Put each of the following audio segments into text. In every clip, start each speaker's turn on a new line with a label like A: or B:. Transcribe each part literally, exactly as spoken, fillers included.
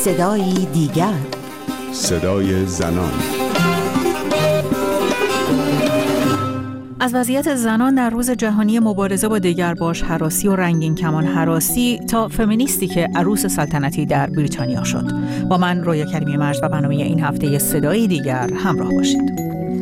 A: صدایی دیگر،
B: صدای زنان.
C: از وضعیت زنان در روز جهانی مبارزه با دگرباش هراسی و رنگین کمان هراسی تا فمینیستی که عروس سلطنتی در بریتانیا شد. با من رویا کریمی مرز و برنامه این هفته صدای دیگر همراه باشید.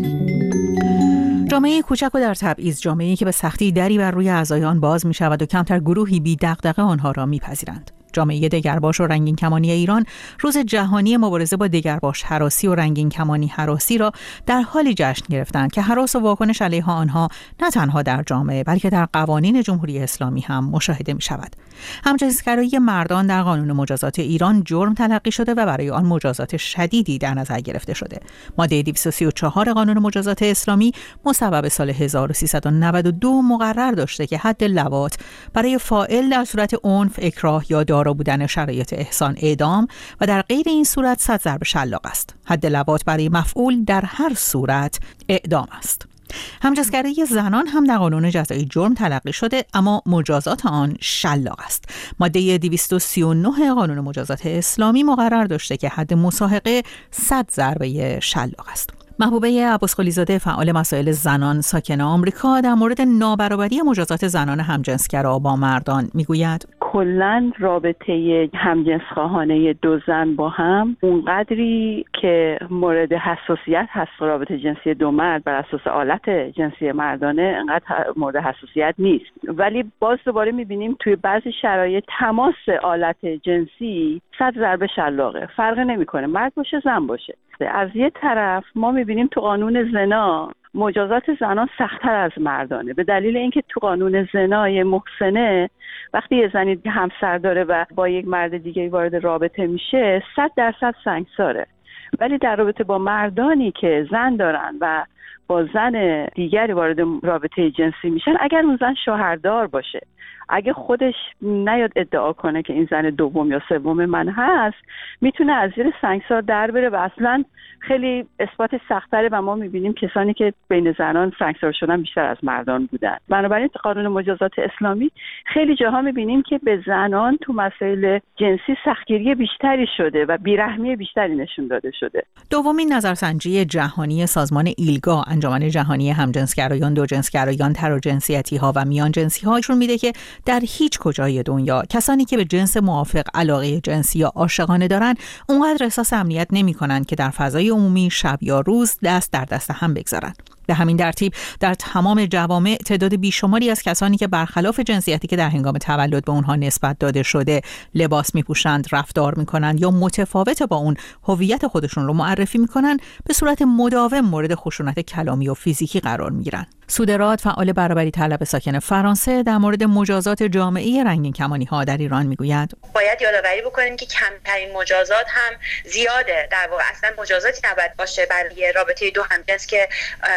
C: جامعه کوچک و در تبعیض، جامعه‌ای که به سختی دری بر روی اعضای آن باز می‌شود و کمتر گروهی بی دغدغه آنها را می‌پذیرند. جامعه دگرباش و رنگین کمانی ایران روز جهانی مبارزه با دگرباش هراسی و رنگین کمانی هراسی را در حالی جشن گرفتند که هراس و واکنش علیه آنها نه تنها در جامعه بلکه در قوانین جمهوری اسلامی هم مشاهده می شود. همجنسگرایی مردان در قانون مجازات ایران جرم تلقی شده و برای آن مجازات شدیدی در نظر گرفته شده. ماده دویست و سی و چهار قانون مجازات اسلامی مصوب سال هزار و سیصد و نود و دو مقرر داشته که حد لواط برای فاعل در صورت عنف، اکراه یا دارا بودن شرایط احسان اعدام و در غیر این صورت صد ضرب شلاق است. حد لواط برای مفعول در هر صورت اعدام است. همجنسگرایی زنان هم در قانون جزایی جرم تلقی شده، اما مجازات آن شلاق است. ماده دویست و سی و نه قانون مجازات اسلامی مقرر داشته که حد مصاحقه صد ضربه شلاق است. محبوبه عباسقلی زاده، فعال مسائل زنان ساکن آمریکا، در مورد نابرابری مجازات زنان همجنسگرا با مردان میگوید:
D: کلاً رابطه همجنسخواهانه دو زن با هم اونقدری که مورد حساسیت هست، رابطه جنسی دو مرد بر اساس آلت جنسی مردانه انقدر مورد حساسیت نیست، ولی باز دوباره میبینیم توی بعضی شرایط تماس آلت جنسی صد ضربه شلاقه، فرق نمیکنه مرد باشه زن باشه. از یه طرف ما میبینیم تو قانون زنا مجازات زنان سخت‌تر از مردانه، به دلیل اینکه تو قانون زنای محسنه وقتی یه زنی همسر داره و با یک مرد دیگه وارد رابطه میشه صد درصد سنگساره، ولی در رابطه با مردانی که زن دارن و با زن دیگری وارد رابطه جنسی میشن، اگر اون زن شوهردار باشه، اگه خودش نیاد ادعا کنه که این زن دوم یا سوم من هست، میتونه از زیر سنگسار در بره و اصلا خیلی اثبات سخت‌تره و ما میبینیم کسانی که بین زنان سنگسار شدن بیشتر از مردان بودن. بنابراین قانون مجازات اسلامی خیلی جاها میبینیم که به زنان تو مسائل جنسی سختگیری بیشتری شده و بیرحمی بیشتری نشون داده شده.
C: دومین نظرسنجی جهانی سازمان ایلگا، انجمن جهانی همجنسگرایان، دوجنسگرایان، تراجنسیتی‌ها و میانجنسی‌ها، نشون میده که در هیچ کجای دنیا کسانی که به جنس موافق علاقه جنسی یا عاشقانه دارن اونقدر احساس امنیت نمی‌کنن که در فضای عمومی شب یا روز دست در دست هم بگذارن. به همین ترتیب در تمام جوامع تعداد بیشماری از کسانی که برخلاف جنسیتی که در هنگام تولد به اونها نسبت داده شده لباس میپوشند، رفتار میکنند یا متفاوت با اون هویت خودشون رو معرفی میکنن، به صورت مداوم مورد خشونت کلامی و فیزیکی قرار میگیرن. سودراد، فعال برابری طلب ساکن فرانسه، در مورد مجازات جامعه رنگین کمانی ها در ایران میگوید:
E: باید یادآوری بکنیم که کمترین مجازات هم زیاده. در واقع اصلا مجازاتی نباید باشه برای رابطه دو همجنس که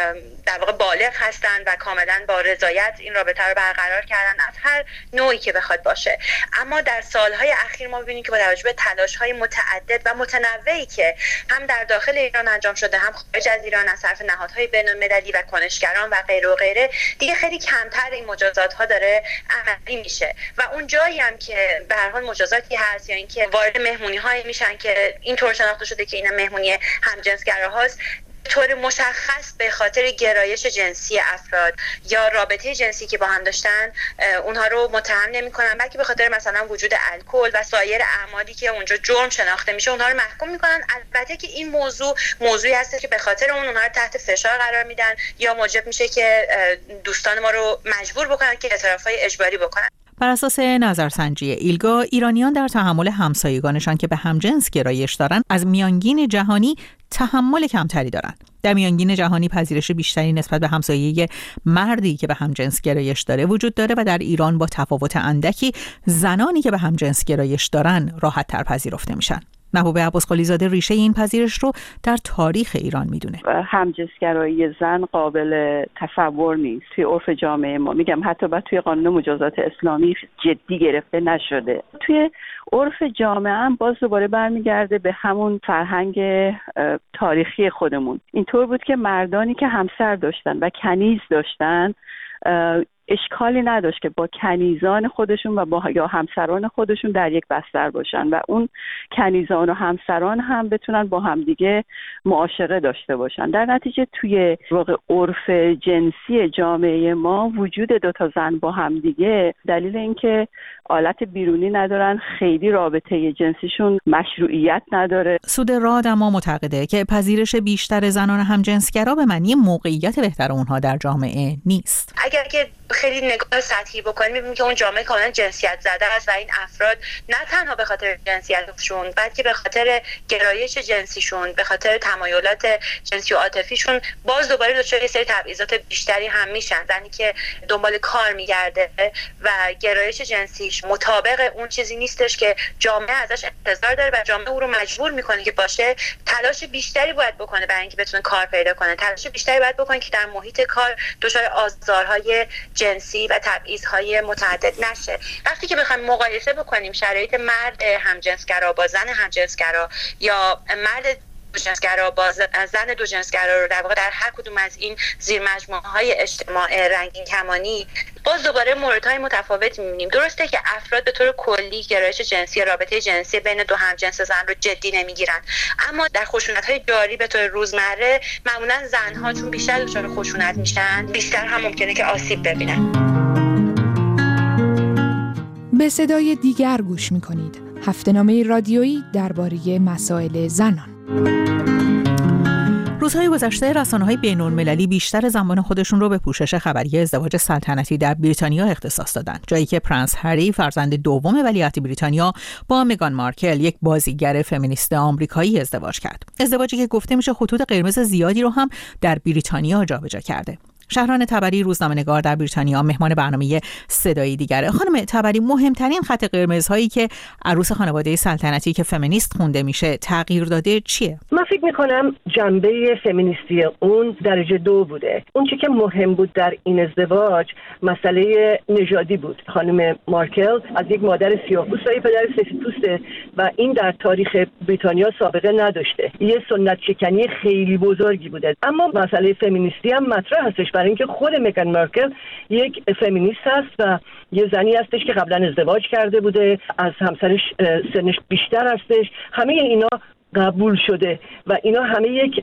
E: در واقع بالغ هستن و کاملا با رضایت این رابطه رو برقرار کردن، از هر نوعی که بخواد باشه. اما در سالهای اخیر ما ببینیم که با توجه به تلاش‌های متعدد و متنوعی که هم در داخل ایران انجام شده، هم خارج از ایران از طرف نهادهای بین‌المللی و کنشگران و غیره و غیره، دیگه خیلی کمتر این مجازات ها داره عملی میشه و اون جایی هم که به هر حال مجازاتی هست یا اینکه وارد مهمونی هایی میشن که اینطور شناخته شده که اینا مهمونی همجنسگراهاست، طور مشخص به خاطر گرایش جنسی افراد یا رابطه جنسی که با هم داشتن اونها رو متهم نمی‌کنن، بلکه به خاطر مثلا وجود الکل و سایر اعمالی که اونجا جرم شناخته میشه اونها رو محکوم می‌کنن. البته که این موضوع موضوعی هست که به خاطر اون اونها رو تحت فشار قرار میدن یا موجب میشه که دوستان ما رو مجبور بکنن که اعترافای اجباری بکنن.
C: بر اساس نظرسنجی ایلگا، ایرانیان در تحمل همسایگانشان که به همجنس گرایش دارند از میانگین جهانی تحمل کمتری دارند. در میانگین جهانی پذیرش بیشتری نسبت به همسایه مردی که به همجنس گرایش داره وجود داره و در ایران با تفاوت اندکی زنانی که به همجنس گرایش دارن راحت تر پذیرفته میشن. محبوبه عباسقلی زاده ریشه این پذیرش رو در تاریخ ایران میدونه.
D: همجنسگرایی زن قابل تصور نیست توی عرف جامعه ما. میگم حتی بعد توی قانون مجازات اسلامی جدی گرفته نشده. توی عرف جامعه هم باز دوباره برمیگرده به همون فرهنگ تاریخی خودمون. اینطور بود که مردانی که همسر داشتن و کنیز داشتن اشکالی نداشت که با کنیزان خودشون و با یا همسران خودشون در یک بستر باشن و اون کنیزان و همسران هم بتونن با همدیگه معاشقه داشته باشن. در نتیجه توی واقع عرف جنسی جامعه ما وجود دو تا زن با همدیگه دلیل اینکه آلت بیرونی ندارن، خیلی رابطه جنسیشون مشروعیت نداره.
C: سود راد اما معتقده که پذیرش بیشتر زنان همجنسگرا به معنی موقعیت بهتر اونها در جامعه نیست.
E: اگر که خیلی نگاه سطحی بکنیم می‌بینیم که اون جامعه کاملا جنسیت زده است و این افراد نه تنها به خاطر جنسیتشون بلکه به خاطر گرایش جنسیشون، به خاطر تمایلات جنسی و عاطفیشون باز دوباره دچار یه سری تبعیضات بیشتری هم میشن. زنی که دنبال کار میگرده و گرایش جنسیش مطابق اون چیزی نیستش که جامعه ازش انتظار داره و جامعه او رو مجبور میکنه که باشه، تلاش بیشتری باید بکنه برای اینکه بتونه کار پیدا کنه، تلاش بیشتری باید بکنه که در محیط کار دچار آزارهای جنسی و تبعیض‌های متعدد نشه. وقتی که بخوایم مقایسه بکنیم شرایط مرد همجنسگرا با زن همجنسگرا یا مرد دوجنسگرا با زن دوجنسگرا رو در واقع در هر کدوم از این زیر مجموعه‌های اجتماع رنگین کمانی باز دوباره موردهای متفاوتی می‌بینیم. درسته که افراد به طور کلی گرایش جنسی، رابطه جنسی بین دو همجنس زن رو جدی نمیگیرن، اما در خشونت‌های جاری به طور روزمره معمولاً زن‌ها چون بیشتر دچار خشونت میشن بیشتر هم ممکنه که آسیب ببینن.
A: به صدای دیگر گوش می‌کنید. هفته‌نامه رادیویی درباره مسائل زنان.
C: روزهای گذشته رسانه‌های بین‌المللی بیشتر زمان خودشون رو به پوشش خبری ازدواج سلطنتی در بریتانیا اختصاص دادن، جایی که پرنس هری فرزند دوم ولیعهد بریتانیا با مگان مارکل، یک بازیگر فمینیست آمریکایی، ازدواج کرد. ازدواجی که گفته میشه خطوط قرمز زیادی رو هم در بریتانیا جابجا کرده. شهران تبری، روزنامه‌نگار در بریتانیا، مهمان برنامه صدای دیگره. خانم تبری، مهمترین خط قرمزهایی که عروس خانواده سلطنتی که فمینیست خونده میشه تغییر داده چیه؟
F: من فکر میکنم جنبه فمینیستی اون درجه دو بوده. اون چی که مهم بود در این ازدواج مسئله نژادی بود. خانم مارکل از یک مادر سیاه‌پوست، پدر سفیدپوسته و این در تاریخ بریتانیا سابقه نداشته. یه سنت شکنی خیلی بزرگی بوده. اما مسئله فمینیستی هم مطرح هستش برای اینکه خود مگان مارکل یک فمینیست هست و یه زنی هستش که قبلا ازدواج کرده بوده، از همسرش سنش بیشتر هستش. همه اینا قبول شده و اینا همه یک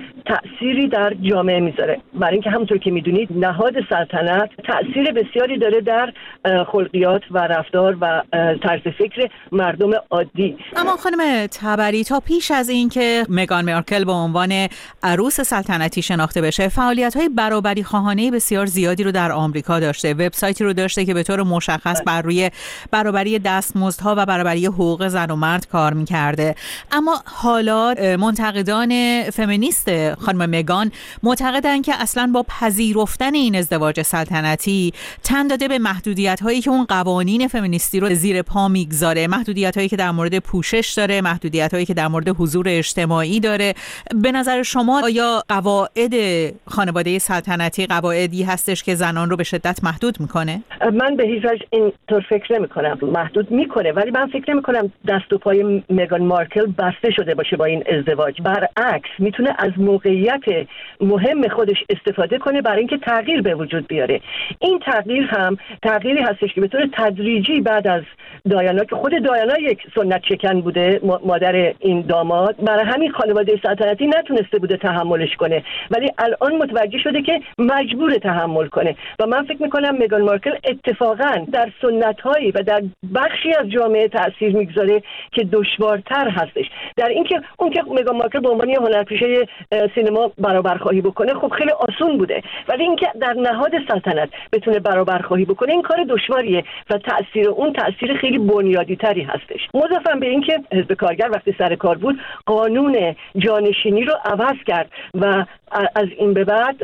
F: تأثیری در جامعه میذاره، برای اینکه همونطور که میدونید نهاد سلطنت تأثیر بسیاری داره در خلقیات و رفتار و طرز فکر مردم عادی.
C: اما خانم تبری، تا پیش از این که مگان مارکل به عنوان عروس سلطنتی شناخته بشه، فعالیت‌های برابری خواهانه بسیار زیادی رو در آمریکا داشته، وبسایتی رو داشته که به طور مشخص بر روی برابری دستمزدها و برابری حقوق زن و مرد کار می‌کرده. اما حالا منتقدان فمینیست خانم مگان معتقدن که اصلا با پذیرفتن این ازدواج سلطنتی تن داده به محدودیت‌هایی که اون قوانین فمینیستی رو زیر پا میگذاره، محدودیت‌هایی که در مورد پوشش داره، محدودیت‌هایی که در مورد حضور اجتماعی داره. به نظر شما آیا قواعد خانواده سلطنتی قواعدی هستش که زنان رو به شدت محدود میکنه؟
F: من به هیچ وجه اینطور فکر نمی‌کنم. محدود میکنه، ولی من فکر نمی‌کنم دست و پای مگان مارکل بسته شده باشه با این ازدواج. برعکس میتونه از موقعیت مهم خودش استفاده کنه برای اینکه تغییر به وجود بیاره. این تغییر هم تغییری هستش که به طور تدریجی بعد از دایانا، که خود دایانا یک سنت شکن بوده، مادر این داماد، برای همین خانواده سلطنتی نتونسته بوده تحملش کنه، ولی الان متوجه شده که مجبور تحمل کنه و من فکر میکنم مگان مارکل اتفاقا در سنت‌هایی و در بخشی از جامعه تأثیر میگذاره که دشوارتر هستش. در اینکه اون که مگان مارکل به عنوان هنرپیشه سینما برابرخواهی بکنه خب خیلی آسون بوده، ولی اینکه در نهاد سلطنت بتونه برابرخواهی بکنه این کار دشواریه و تأثیر اون تأثیر خیلی بنیادی تری هستش. مضافاً به اینکه حزب کارگر وقتی سر کار بود قانون جانشینی رو عوض کرد و از این به بعد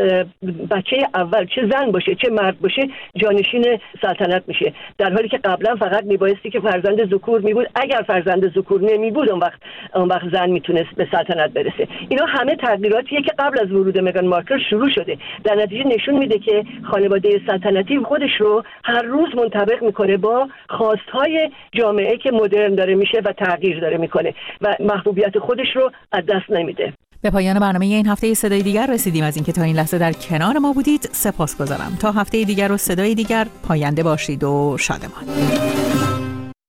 F: بچه اول چه زن باشه چه مرد باشه جانشین سلطنت میشه، در حالی که قبلا فقط میبایستی که فرزند ذکور میبود، اگر فرزند ذکور نمیبود اون وقت اون وقت زن میتونست به سلطنت برسه. اینا همه تغییراتیه که قبل از ورود مگان مارکل شروع شده. در نتیجه نشون میده که خانواده سلطنتی خودش رو هر روز منطبق میکنه با خواستهای جامعه که مدرن داره میشه و تغییر داره میکنه و محبوبیت خودش رو از دست نمیده.
C: به پایان برنامه این هفته صدای دیگر رسیدیم. از اینکه تا این لحظه در کنار ما بودید سپاسگزارم. تا هفته دیگر و صدای دیگر، پاینده باشید و شادمان.